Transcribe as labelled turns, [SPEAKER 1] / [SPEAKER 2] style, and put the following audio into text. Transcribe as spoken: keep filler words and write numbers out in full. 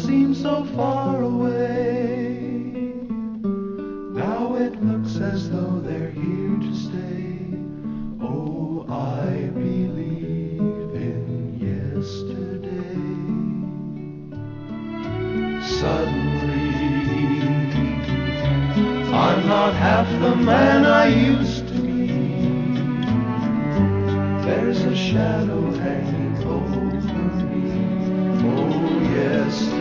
[SPEAKER 1] seemed so far away. Now it looks as though they're here to stay. Oh, I believe in yesterday. Suddenly, I'm not half the man I used to be. There's a shadow hanging over me. Oh, yes.